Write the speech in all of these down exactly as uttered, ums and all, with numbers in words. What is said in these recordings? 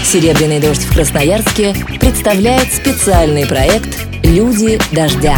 «Серебряный дождь» в Красноярске представляет специальный проект «Люди дождя».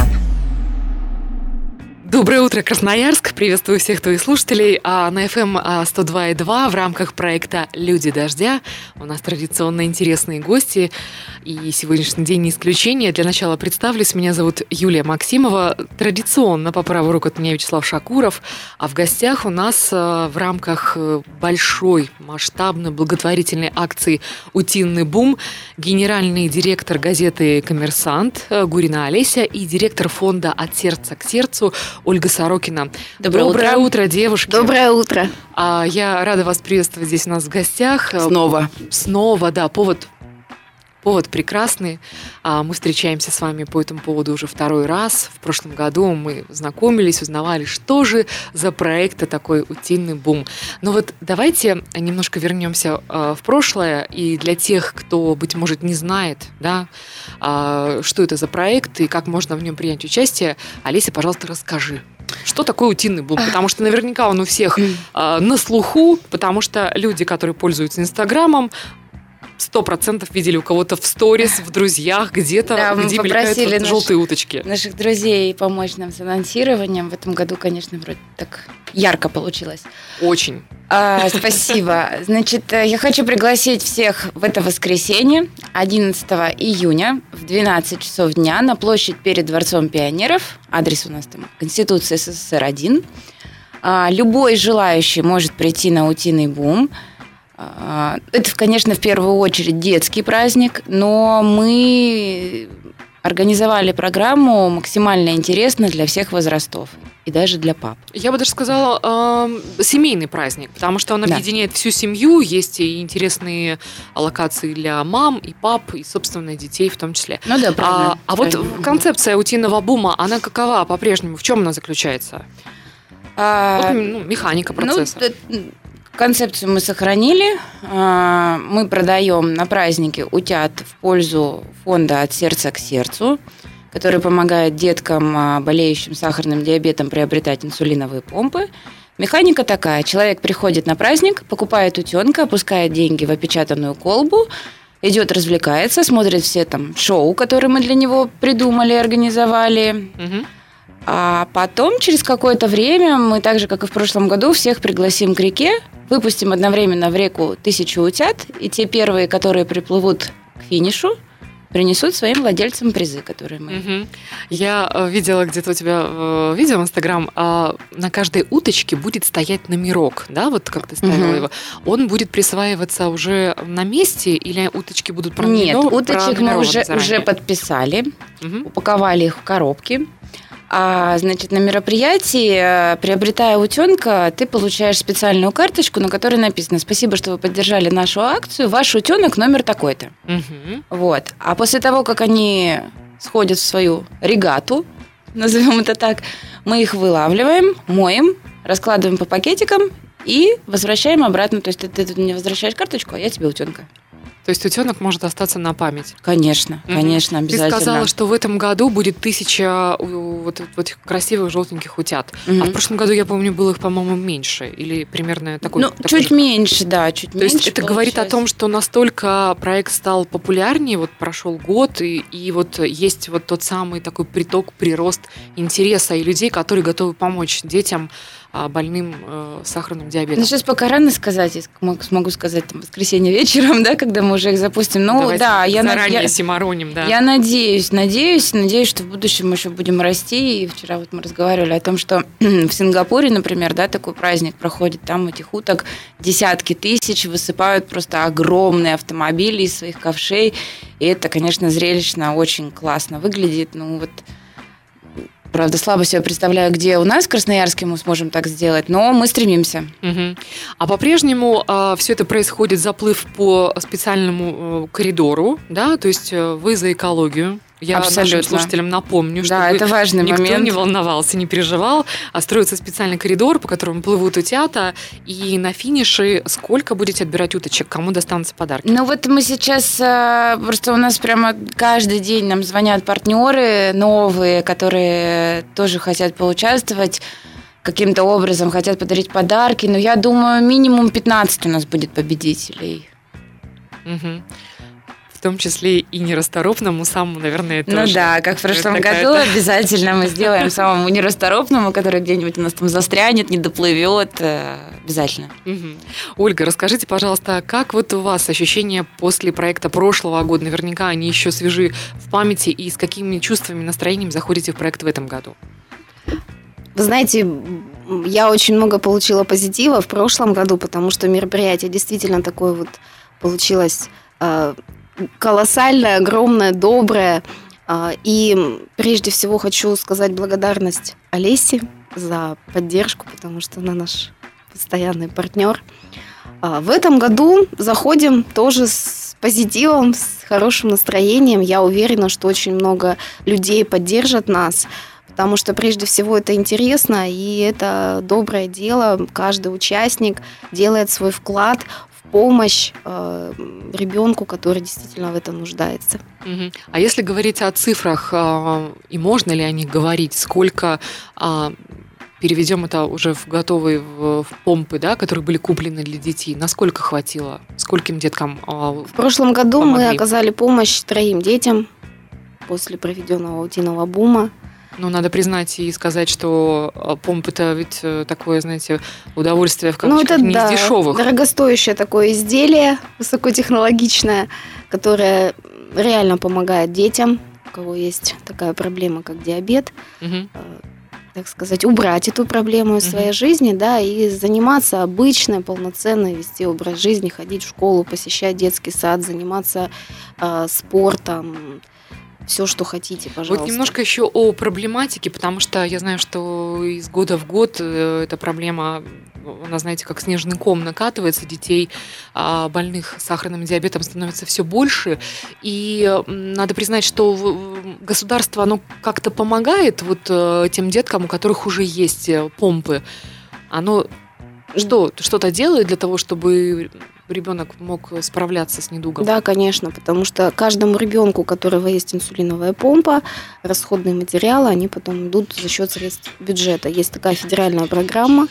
Доброе утро, Красноярск! Приветствую всех твоих слушателей. А на эф эм сто два и два в рамках проекта «Люди дождя» у нас традиционно интересные гости. И сегодняшний день не исключение. Для начала представлюсь. Меня зовут Юлия Максимова. Традиционно по правую руку от меня Вячеслав Шакуров. А в гостях у нас в рамках большой масштабной благотворительной акции «Утиный бум» генеральный директор газеты «Коммерсант» Гурина Олеся и директор фонда «От сердца к сердцу» Ольга Сорокина. Доброе, Доброе утро. утро, девушки. Доброе утро. А, я рада вас приветствовать здесь у нас в гостях. Снова. Снова, да, повод... Повод прекрасный. Мы встречаемся с вами по этому поводу уже второй раз. В прошлом году мы знакомились, узнавали, что же за проект такой «Утиный бум». Но вот давайте немножко вернемся в прошлое. И для тех, кто, быть может, не знает, да, что это за проект и как можно в нем принять участие, Олеся, пожалуйста, расскажи. Что такое «Утиный бум»? Потому что наверняка он у всех на слуху, потому что люди, которые пользуются Инстаграмом, сто процентов видели у кого-то в сторис, в друзьях, где-то, да, где мелькают вот наш, желтые уточки. Наших друзей помочь нам с анонсированием. В этом году, конечно, вроде так ярко получилось. Очень. А, спасибо. Значит, я хочу пригласить всех в это воскресенье, одиннадцатого июня, в двенадцать часов дня на площадь перед Дворцом пионеров. Адрес у нас там Конституция эс эс эс эр один. А, любой желающий может прийти на «Утиный бум». Это, конечно, в первую очередь детский праздник, но мы организовали программу максимально интересно для всех возрастов и даже для пап. Я бы даже сказала, э, семейный праздник, потому что он объединяет да. всю семью, есть и интересные локации для мам, и пап, и, собственно, детей в том числе. Ну да, правильно. А, а вот концепция «Утиного бума», она какова по-прежнему? В чем она заключается? А, вот, ну, механика процесса. Ну, концепцию мы сохранили. Мы продаем на празднике утят в пользу фонда «От сердца к сердцу», который помогает деткам, болеющим сахарным диабетом, приобретать инсулиновые помпы. Механика такая. Человек приходит на праздник, покупает утенка, опускает деньги в опечатанную колбу, идет, развлекается, смотрит все там шоу, которые мы для него придумали, организовали. Угу. А потом, через какое-то время, мы так же, как и в прошлом году, всех пригласим к реке, выпустим одновременно в реку тысячу утят, и те первые, которые приплывут к финишу, принесут своим владельцам призы, которые мы... Угу. Я видела где-то у тебя видео в Инстаграм, на каждой уточке будет стоять номерок, да, вот как ты ставила угу. его. Он будет присваиваться уже на месте, или уточки будут пронумерованы? Нет, уточек мы уже, уже подписали, угу. упаковали их в коробки. А, значит, на мероприятии, приобретая утенка, ты получаешь специальную карточку, на которой написано: «Спасибо, что вы поддержали нашу акцию, ваш утенок номер такой-то». Угу. Вот. А после того, как они сходят в свою регату, назовем это так, мы их вылавливаем, моем, раскладываем по пакетикам и возвращаем обратно. То есть ты, ты мне возвращаешь карточку, а я тебе утенка. То есть утенок может остаться на память? Конечно, конечно, обязательно. Ты сказала, что в этом году будет тысяча вот, вот этих красивых желтеньких утят. Угу. А в прошлом году, я помню, было их, по-моему, меньше. Или примерно такой... Ну, такой чуть же... меньше, да, чуть То меньше. есть это говорит о том, что настолько проект стал популярнее, вот прошел год, и, и вот есть вот тот самый такой приток, прирост интереса и людей, которые готовы помочь детям, больным э, сахарным диабетом. Ну, сейчас пока рано сказать, я смогу сказать там, в воскресенье вечером, да, когда мы уже их запустим. Ну, давайте да, я заранее я, симароним, да. Я надеюсь, надеюсь, надеюсь, что в будущем мы еще будем расти. И вчера вот мы разговаривали о том, что в Сингапуре, например, да, такой праздник проходит, там этих уток десятки тысяч, высыпают просто огромные автомобили из своих ковшей. И это, конечно, зрелищно, очень классно выглядит. Ну, вот... Правда, слабо себе представляю, где у нас в Красноярске мы сможем так сделать, но мы стремимся. Угу. А по-прежнему э, все это происходит, заплыв по специальному э, коридору, да, то есть э, вы за экологию. Я Абсолютно. нашим слушателям напомню, что да, это важный никто момент. не волновался, не переживал. А строится специальный коридор, по которому плывут утята. И на финише сколько будете отбирать уточек? Кому достанутся подарки? Ну вот мы сейчас... Просто у нас прямо каждый день нам звонят партнеры новые, которые тоже хотят поучаствовать. Каким-то образом хотят подарить подарки. Но я думаю, минимум пятнадцать у нас будет победителей. Угу. В том числе и нерасторопному самому, наверное, тоже. Ну да, как в прошлом такая... году, обязательно мы сделаем самому нерасторопному, который где-нибудь у нас там застрянет, не доплывет, обязательно. Угу. Ольга, расскажите, пожалуйста, как вот у вас ощущения после проекта прошлого года? Наверняка они еще свежи в памяти, и с какими чувствами, настроением заходите в проект в этом году? Вы знаете, я очень много получила позитива в прошлом году, потому что мероприятие действительно такое вот получилось э, колоссальное, огромное, доброе. Э, и прежде всего хочу сказать благодарность Олесе за поддержку, потому что она наш постоянный партнер. Э, в этом году заходим тоже с позитивом, с хорошим настроением. Я уверена, что очень много людей поддержат нас, потому что прежде всего это интересно, и это доброе дело. Каждый участник делает свой вклад в помощь э, ребенку, который действительно в этом нуждается. Угу. А если говорить о цифрах, э, и можно ли о них говорить, сколько... Э, переведем это уже в готовые в, в помпы, да, которые были куплены для детей. Насколько хватило? Скольким деткам э, В прошлом году помогли? Мы оказали помощь троим детям после проведенного утиного бума. Ну, надо признать и сказать, что помпы-то ведь такое, знаете, удовольствие в кавычках, ну, это, не да, из дешевых. Дорогостоящее такое изделие, высокотехнологичное, которое реально помогает детям, у кого есть такая проблема, как диабет, угу. так сказать, убрать эту проблему из угу. своей жизни, да, и заниматься обычной, полноценной, вести образ жизни, ходить в школу, посещать детский сад, заниматься э, спортом. Все, что хотите, пожалуйста. Вот немножко еще о проблематике, потому что я знаю, что из года в год эта проблема, она, знаете, как снежный ком накатывается, детей больных сахарным диабетом становится все больше, и надо признать, что государство, оно как-то помогает вот тем деткам, у которых уже есть помпы, оно что, что-то делает для того, чтобы ребенок мог справляться с недугом? Да, конечно, потому что каждому ребенку, у которого есть инсулиновая помпа, расходные материалы, они потом идут за счет средств бюджета. Есть такая федеральная программа,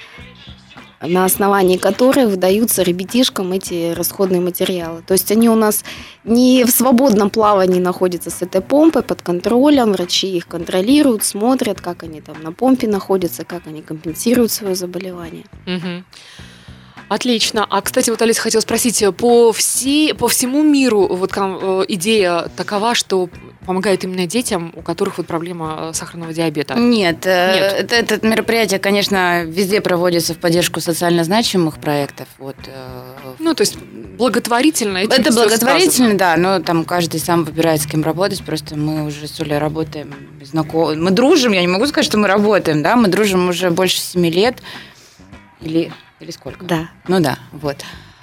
на основании которой выдаются ребятишкам эти расходные материалы. То есть они у нас не в свободном плавании находятся с этой помпой, под контролем, врачи их контролируют, смотрят, как они там на помпе находятся, как они компенсируют свое заболевание. Угу. Отлично. А, кстати, вот, Олеся, хотела спросить, по, всей, по всему миру вот идея такова, что помогает именно детям, у которых вот проблема сахарного диабета? Нет. Нет. Это, это мероприятие, конечно, везде проводится в поддержку социально значимых проектов. Вот. Ну, то есть благотворительно. Это благотворительно, да, но там каждый сам выбирает, с кем работать. Просто мы уже с Олей работаем, знакомы. Мы дружим, я не могу сказать, что мы работаем, да, мы дружим уже больше семи лет. Или... Или сколько? Да. Ну да, вот.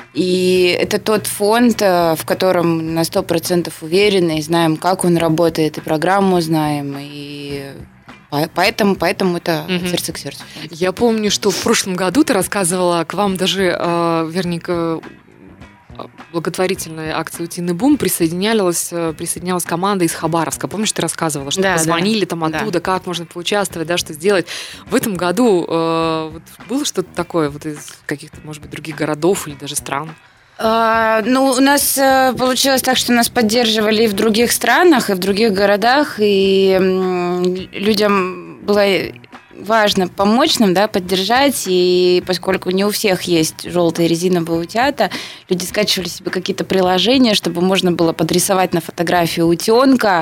И это тот фонд, в котором на сто процентов уверены, и знаем, как он работает, и программу знаем, и поэтому, поэтому это угу. от сердца к сердцу. Я помню, что в прошлом году ты рассказывала, к вам даже, вернее, к благотворительной акции «Утиный бум» присоединялась, присоединялась команда из Хабаровска. Помнишь, ты рассказывала, что да, позвонили да. там оттуда, да. как можно поучаствовать, да, что сделать. В этом году э, вот, было что-то такое вот из каких-то, может быть, других городов или даже стран? А, ну, у нас получилось так, что нас поддерживали и в других странах, и в других городах, и м, людям было важно помочь нам, да, поддержать, и поскольку не у всех есть желтые резиновые утята, люди скачивали себе какие-то приложения, чтобы можно было подрисовать на фотографии утенка,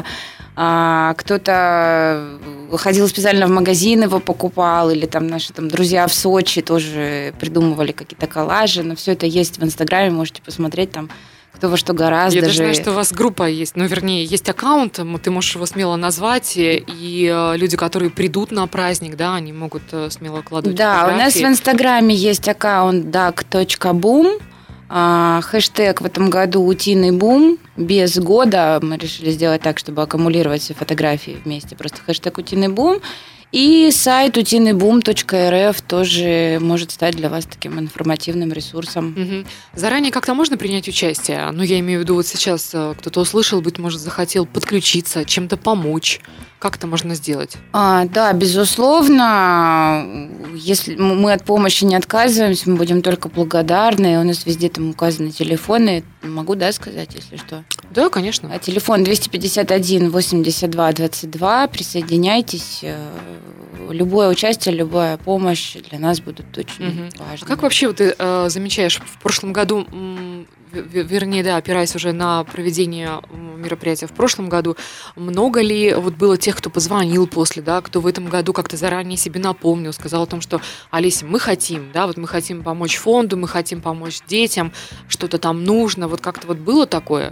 а кто-то ходил специально в магазин, его покупал, или там наши там, друзья в Сочи тоже придумывали какие-то коллажи, но все это есть в Инстаграме, можете посмотреть там, кто во что гораздо. Я даже же... знаю, что у вас группа есть, ну, вернее, есть аккаунт, ты можешь его смело назвать, и люди, которые придут на праздник, да, они могут смело кладывать да, фотографии. У нас в Инстаграме есть аккаунт дак точка бум, хэштег в этом году «Утиный бум», без года мы решили сделать так, чтобы аккумулировать все фотографии вместе, просто хэштег «Утиный бум». И сайт утиный бум точка эр эф тоже может стать для вас таким информативным ресурсом. Угу. Заранее как-то можно принять участие? Ну, я имею в виду, вот сейчас кто-то услышал, быть может, захотел подключиться, чем-то помочь. Как это можно сделать? А, да, безусловно. Если мы от помощи не отказываемся, мы будем только благодарны. У нас везде там указаны телефоны. Могу, да, сказать, если что? Да, конечно. А телефон двести пятьдесят один восемьдесят два двадцать два. Присоединяйтесь. Любое участие, любая помощь для нас будут очень угу. важны. А как вообще вот ты э, замечаешь, в прошлом году, м, вернее, да, опираясь уже на проведение мероприятия в прошлом году, много ли вот было тех, кто позвонил после, да, кто в этом году как-то заранее себе напомнил, сказал о том, что, Олеся, мы хотим, да, вот мы хотим помочь фонду, мы хотим помочь детям, что-то там нужно, вот как-то вот было такое?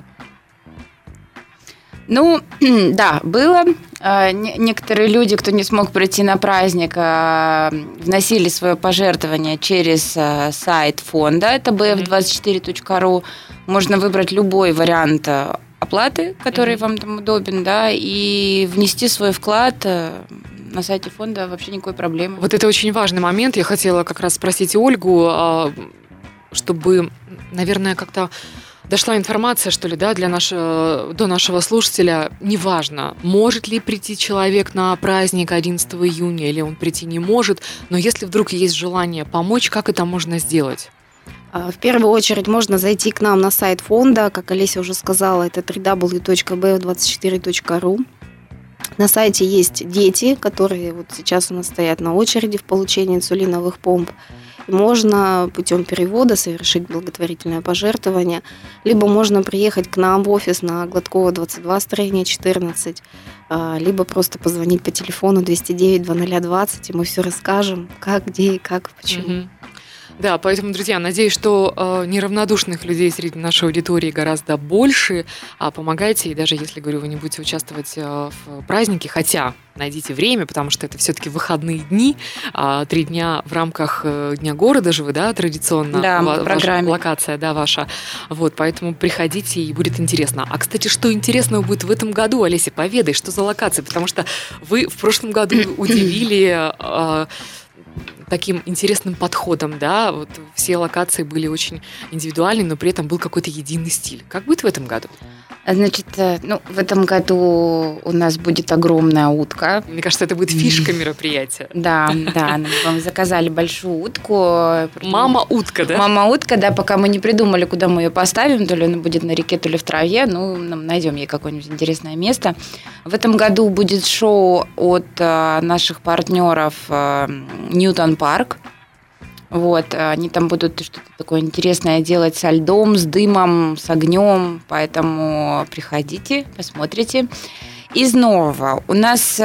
Ну, да, было. Некоторые люди, кто не смог прийти на праздник, вносили свое пожертвование через сайт фонда, это би эф двадцать четыре точка ру. Можно выбрать любой вариант оплаты, который mm-hmm. вам там удобен, да, и внести свой вклад на сайте фонда, вообще никакой проблемы. Вот это очень важный момент. Я хотела как раз спросить Ольгу, чтобы, наверное, как-то дошла информация, что ли, да, для нашего, до нашего слушателя. Неважно, может ли прийти человек на праздник одиннадцатого июня, или он прийти не может, но если вдруг есть желание помочь, как это можно сделать? В первую очередь можно зайти к нам на сайт фонда, как Олеся уже сказала, это дабл ю дабл ю дабл ю точка би эф двадцать четыре точка ру. На сайте есть дети, которые вот сейчас у нас стоят на очереди в получении инсулиновых помп. И можно путем перевода совершить благотворительное пожертвование, либо можно приехать к нам в офис на Гладкова двадцать два, строение четырнадцать, либо просто позвонить по телефону двести девять двадцать двадцать, и мы все расскажем, как, где и как, почему. Угу. Да, поэтому, друзья, надеюсь, что э, неравнодушных людей среди нашей аудитории гораздо больше. А помогайте, и даже если, говорю, вы не будете участвовать э, в празднике, хотя найдите время, потому что это все-таки выходные дни, а три дня в рамках э, Дня города же вы, да, традиционно, да, ва- в программе. Ваша локация, да, ваша. Вот, поэтому приходите, и будет интересно. А, кстати, что интересного будет в этом году, Олеся, поведай, что за локация, потому что вы в прошлом году удивили... Э, таким интересным подходом, да, вот все локации были очень индивидуальны, но при этом был какой-то единый стиль. Как будет в этом году? Значит, ну, в этом году у нас будет огромная утка. Мне кажется, это будет фишка мероприятия. Да, да, мы заказали большую утку. Мама-утка, да? Мама-утка, да, пока мы не придумали, куда мы ее поставим, то ли она будет на реке, то ли в траве, ну, найдем ей какое-нибудь интересное место. В этом году будет шоу от наших партнеров Ньютон Парк. Вот, они там будут что-то такое интересное делать со льдом, с дымом, с огнем, поэтому приходите, посмотрите. Из нового у нас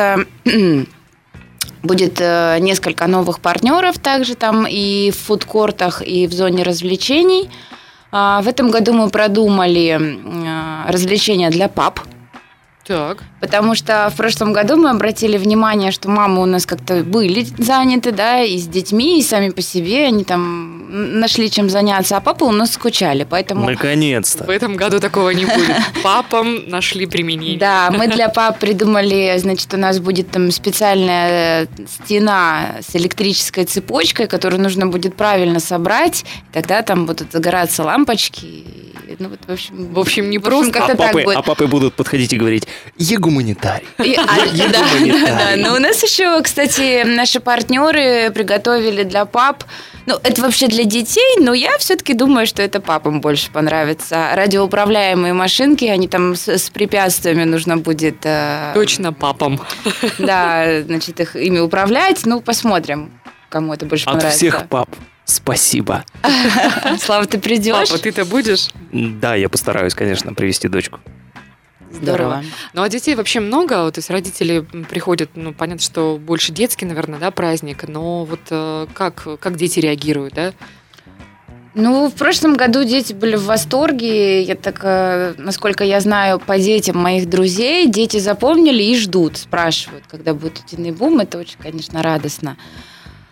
будет несколько новых партнеров также там и в фудкортах, и в зоне развлечений. В этом году мы продумали развлечения для пап. Так. Потому что в прошлом году мы обратили внимание, что мамы у нас как-то были заняты, да, и с детьми, и сами по себе, они там нашли чем заняться, а папы у нас скучали, поэтому... Наконец-то! В этом году такого не будет. Папам нашли применение. Да, мы для пап придумали, значит, у нас будет там специальная стена с электрической цепочкой, которую нужно будет правильно собрать, и тогда там будут загораться лампочки. Ну, вот, в общем, в общем, не в общем, просто. как-то а, так папы, будет. а папы будут подходить и говорить: «Я гуманитарий». И, а, Я да, гуманитарий. да, да. Но у нас еще, кстати, наши партнеры приготовили для пап. Ну, это вообще для детей, но я все-таки думаю, что это папам больше понравится. Радиоуправляемые машинки, они там с, с препятствиями нужно будет... Э, Точно папам. Да, значит, их ими управлять. Ну, посмотрим, кому это больше От понравится. всех пап спасибо. Слава, ты придешь? Папа, ты-то будешь? Да, я постараюсь, конечно, привести дочку. Здорово. Ну, а детей вообще много, то есть родители приходят, ну, понятно, что больше детский, наверное, да, праздник, но вот э, как, как дети реагируют, да? Ну, в прошлом году дети были в восторге. Я так, э, насколько я знаю, по детям моих друзей, дети запомнили и ждут, спрашивают, когда будет утиный бум. Это очень, конечно, радостно.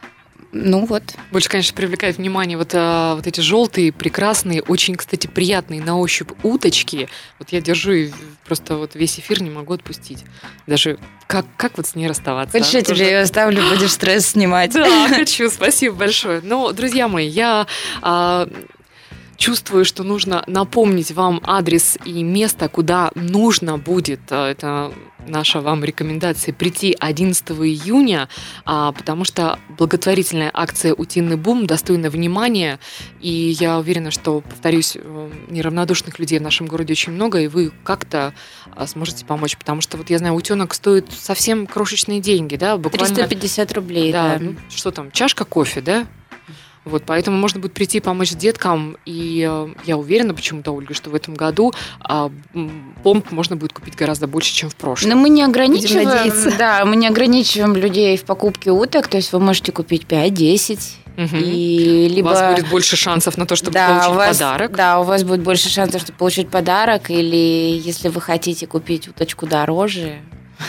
Ну вот. Больше, конечно, привлекает внимание вот, а, вот эти желтые, прекрасные, очень, кстати, приятные на ощупь уточки. Вот я держу и просто вот весь эфир не могу отпустить. Даже как, как вот с ней расставаться? Хочешь, я Тоже- тебе ее оставлю, будешь стресс снимать? Да, хочу, спасибо большое. Но, друзья мои, я а, чувствую, что нужно напомнить вам адрес и место, куда нужно будет, а, это наша вам рекомендация, прийти одиннадцатого июня, а, потому что благотворительная акция «Утиный бум» достойна внимания, и я уверена, что, повторюсь, э, неравнодушных людей в нашем городе очень много, и вы как-то а, сможете помочь, потому что, вот я знаю, утенок стоит совсем крошечные деньги, да, буквально... триста пятьдесят рублей, Да, да. ну, что там, чашка кофе, да? Вот, поэтому можно будет прийти помочь деткам, и э, я уверена почему-то, Ольга, что в этом году а, м, помп можно будет купить гораздо больше, чем в прошлом. Но мы не ограничиваем, надеяться. да, мы не ограничиваем людей в покупке уток, то есть вы можете купить пять-десять, Мгм. и либо... У вас будет больше шансов на то, чтобы да, получить у вас, подарок. Да, у вас будет больше шансов, чтобы получить подарок, или если вы хотите купить уточку дороже...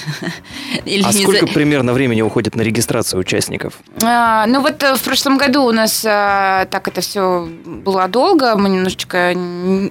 или А не сколько за- примерно времени уходит на регистрацию участников? А, ну вот э, в прошлом году у нас а, так это все было долго, мы немножечко н-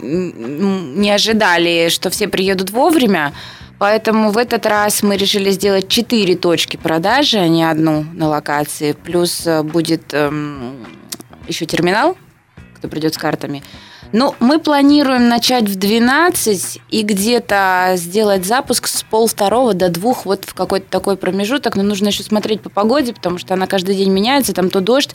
н- не ожидали, что все приедут вовремя, поэтому в этот раз мы решили сделать четыре точки продажи, а не одну на локации, плюс э, будет эм, еще терминал, кто придет с картами. Ну, мы планируем начать в двенадцать и где-то сделать запуск с полвторого до двух, вот в какой-то такой промежуток. Но нужно еще смотреть по погоде, потому что она каждый день меняется. Там то дождь,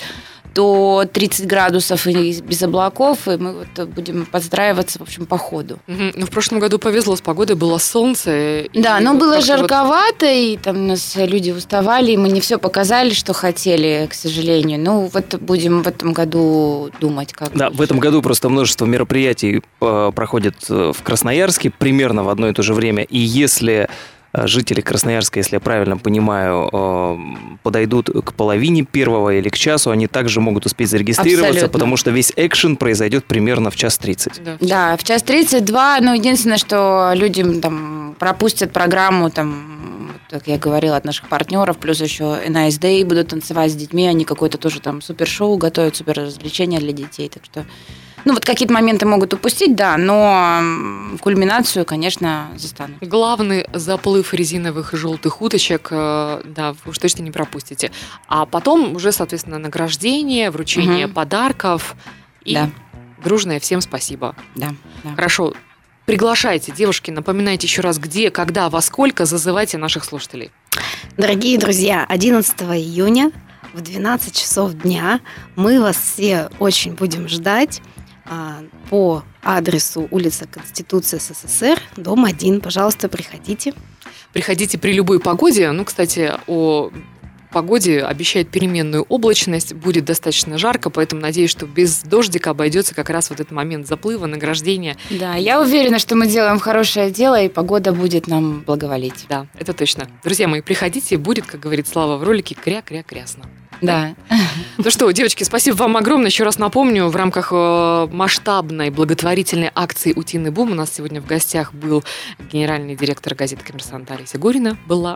то тридцать градусов и без облаков. И мы вот будем подстраиваться, в общем, по ходу. Мгм. Ну, в прошлом году повезло, с погодой было солнце. и Да, но вот было как-то вот- жарковато, и там у нас люди уставали, и мы не все показали, что хотели, к сожалению. Ну, вот будем в этом году думать, как... Да, в этом году просто множество мероприятий э, проходит э, в Красноярске примерно в одно и то же время. И если э, жители Красноярска, если я правильно понимаю, э, подойдут к половине первого или к часу, они также могут успеть зарегистрироваться, Абсолютно. потому что весь экшен произойдет примерно в час тридцать. Да. Да, в час тридцать два, ну, единственное, что люди там пропустят программу, там, как я говорила, от наших партнеров, плюс еще эн ай эс Day будут танцевать с детьми, они какое-то тоже там супершоу готовят, супер развлечения для детей, так что, ну, вот какие-то моменты могут упустить, да, но м, кульминацию, конечно, застанут. Главный заплыв резиновых и желтых уточек, э, да, вы уж точно не пропустите. А потом уже, соответственно, награждение, вручение Мгм. подарков и Да. дружное всем спасибо. Да, да. Хорошо. Приглашайте, девушки, напоминайте еще раз, где, когда, во сколько, зазывайте наших слушателей. Дорогие друзья, одиннадцатого июня в двенадцать часов дня мы вас все очень будем ждать а, по адресу улица Конституции СССР, дом один. Пожалуйста, приходите. Приходите при любой погоде. Ну, кстати, о погоде обещает переменную облачность, будет достаточно жарко, поэтому надеюсь, что без дождика обойдется как раз вот этот момент заплыва, награждения. Да, я уверена, что мы делаем хорошее дело, и погода будет нам благоволить. Да, это точно. Друзья мои, приходите, будет, как говорит Слава в ролике, кря-кря-крясно. Да. Ну что, девочки, спасибо вам огромное. Еще раз напомню, в рамках э, масштабной благотворительной акции «Утиный бум» у нас сегодня в гостях был генеральный директор газеты «Коммерсант» Олеся Горина, была,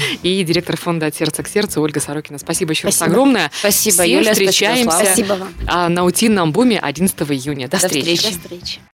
и директор фонда «От сердца к сердцу» Ольга Сорокина. Спасибо еще раз Спасибо. огромное. Спасибо, Все Юля, спасибо, встречаемся Слава. Спасибо вам. а, на «Утином буме» одиннадцатого июня. До, До встречи. встречи. До встречи.